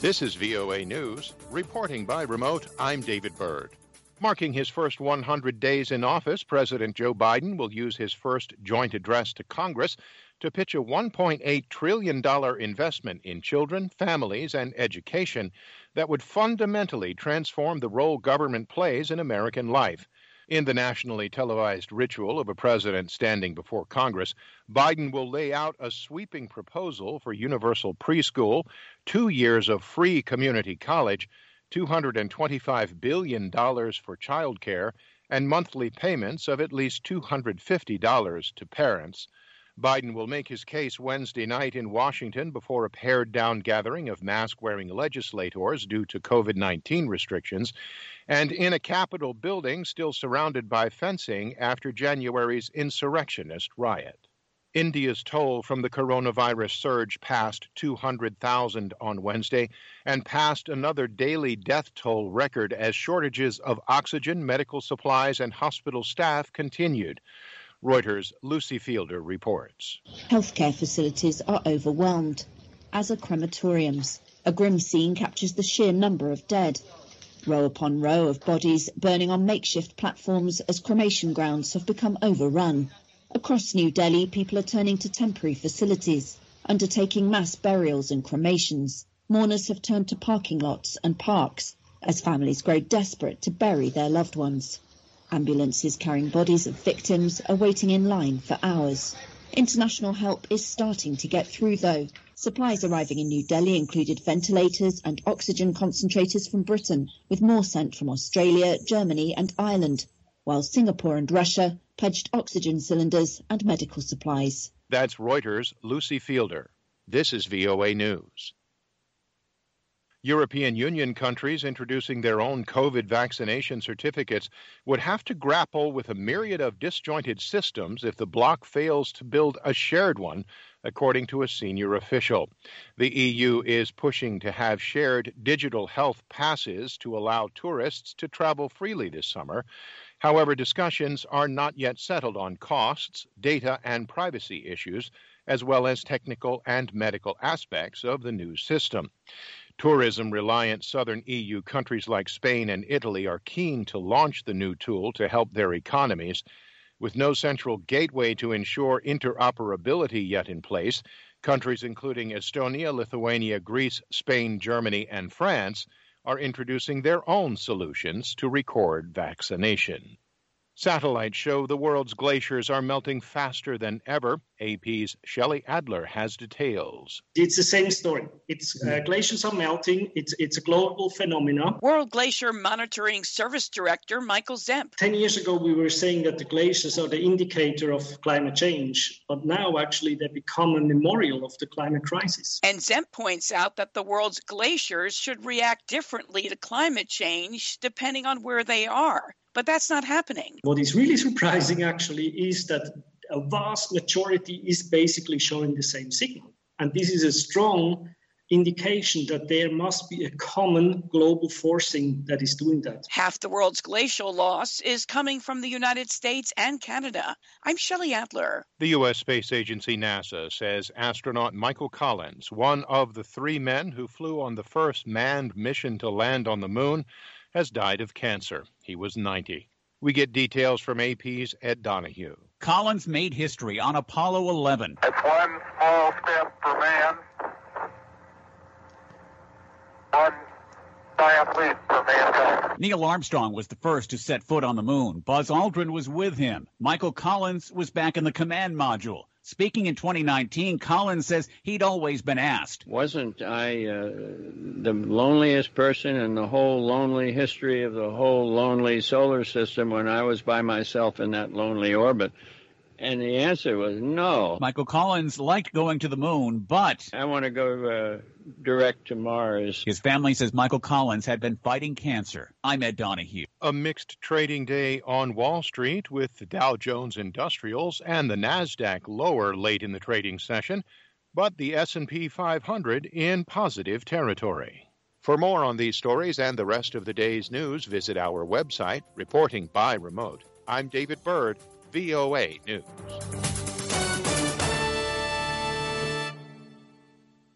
This is VOA News. Reporting by remote, I'm David Byrd. Marking his first 100 days in office, President Joe Biden will use his first joint address to Congress to pitch a $1.8 trillion investment in children, families, and education that would fundamentally transform the role government plays in American life. In the nationally televised ritual of a president standing before Congress, Biden will lay out a sweeping proposal for universal preschool, 2 years of free community college, $225 billion for child care, and monthly payments of at least $250 to parents. Biden will make his case Wednesday night in Washington before a pared-down gathering of mask-wearing legislators due to COVID-19 restrictions, and in a Capitol building still surrounded by fencing after January's insurrectionist riot. India's toll from the coronavirus surge passed 200,000 on Wednesday and passed another daily death toll record as shortages of oxygen, medical supplies, and hospital staff continued. Reuters' Lucy Fielder reports. Healthcare facilities are overwhelmed, as are crematoriums. A grim scene captures the sheer number of dead. Row upon row of bodies burning on makeshift platforms as cremation grounds have become overrun. Across New Delhi, people are turning to temporary facilities, undertaking mass burials and cremations. Mourners have turned to parking lots and parks as families grow desperate to bury their loved ones. Ambulances carrying bodies of victims are waiting in line for hours. International help is starting to get through, though. Supplies arriving in New Delhi included ventilators and oxygen concentrators from Britain, with more sent from Australia, Germany and Ireland, while Singapore and Russia pledged oxygen cylinders and medical supplies. That's Reuters' Lucy Fielder. This is VOA News. European Union countries introducing their own COVID vaccination certificates would have to grapple with a myriad of disjointed systems if the bloc fails to build a shared one, according to a senior official. The EU is pushing to have shared digital health passes to allow tourists to travel freely this summer. However, discussions are not yet settled on costs, data, and privacy issues, as well as technical and medical aspects of the new system. Tourism-reliant southern EU countries like Spain and Italy are keen to launch the new tool to help their economies. With no central gateway to ensure interoperability yet in place, countries including Estonia, Lithuania, Greece, Spain, Germany, and France are introducing their own solutions to record vaccination. Satellites show the world's glaciers are melting faster than ever. AP's Shelley Adler has details. It's the same story. Glaciers are melting. It's a global phenomenon. World Glacier Monitoring Service Director Michael Zemp. 10 years ago, we were saying that the glaciers are the indicator of climate change, but now actually they become a memorial of the climate crisis. And Zemp points out that the world's glaciers should react differently to climate change depending on where they are. But that's not happening. What is really surprising, actually, is that a vast majority is basically showing the same signal. And this is a strong indication that there must be a common global forcing that is doing that. Half the world's glacial loss is coming from the United States and Canada. I'm Shelley Adler. The U.S. Space Agency NASA says astronaut Michael Collins, one of the 3 men who flew on the first manned mission to land on the moon, has died of cancer. He was 90. We get details from AP's Ed Donahue. Collins made history on Apollo 11. It's one small step for man, one giant leap for mankind. Neil Armstrong was the first to set foot on the moon. Buzz Aldrin was with him. Michael Collins was back in the command module. Speaking in 2019, Collins says he'd always been asked. Wasn't I the loneliest person in the whole lonely history of the whole lonely solar system when I was by myself in that lonely orbit? And the answer was no. Michael Collins liked going to the moon, but I want to go direct to Mars. His family says Michael Collins had been fighting cancer. I'm Ed Donahue. A mixed trading day on Wall Street with the Dow Jones Industrials and the NASDAQ lower late in the trading session, but the S&P 500 in positive territory. For more on these stories and the rest of the day's news, visit our website, Reporting by Remote. I'm David Byrd, VOA News.